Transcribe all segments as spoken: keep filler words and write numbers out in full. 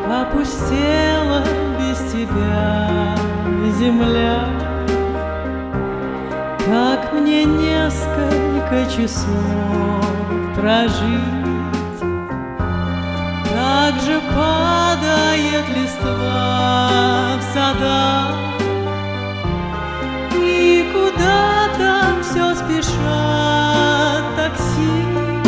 Опустела без тебя земля. Как мне несколько часов прожить? Как же падает листва в садах, и куда-то все спешат такси.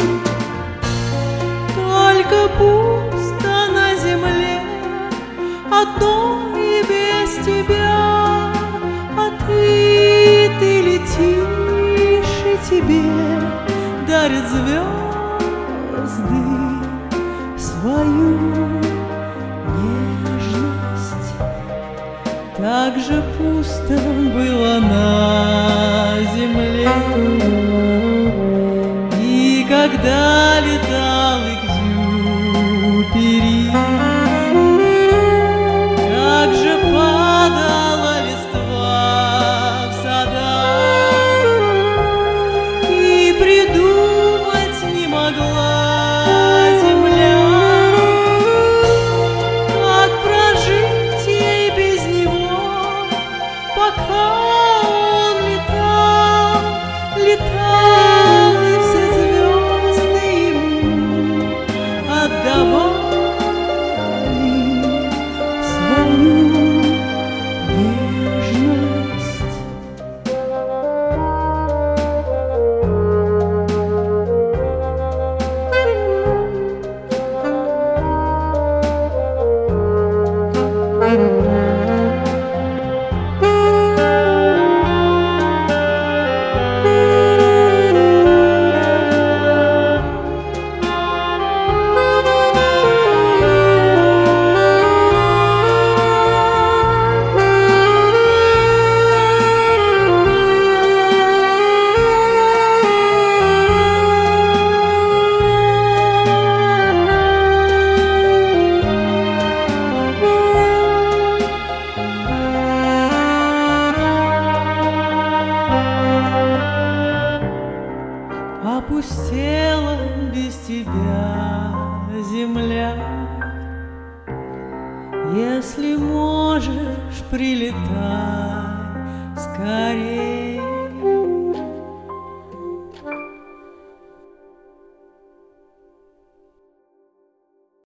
Только пусто на земле одно и без тебя. А ты, ты летишь, и тебе дарят звезды свою нежность. Так же пусто было на земле, и когда летал Экзюпери, так же падала листва в садах, и придумать не могла земля, как прожить ей без него, пока он летал, летал, и все звезды ему отдавали свою нежность. Опустела без тебя земля. Если можешь, прилетай скорей.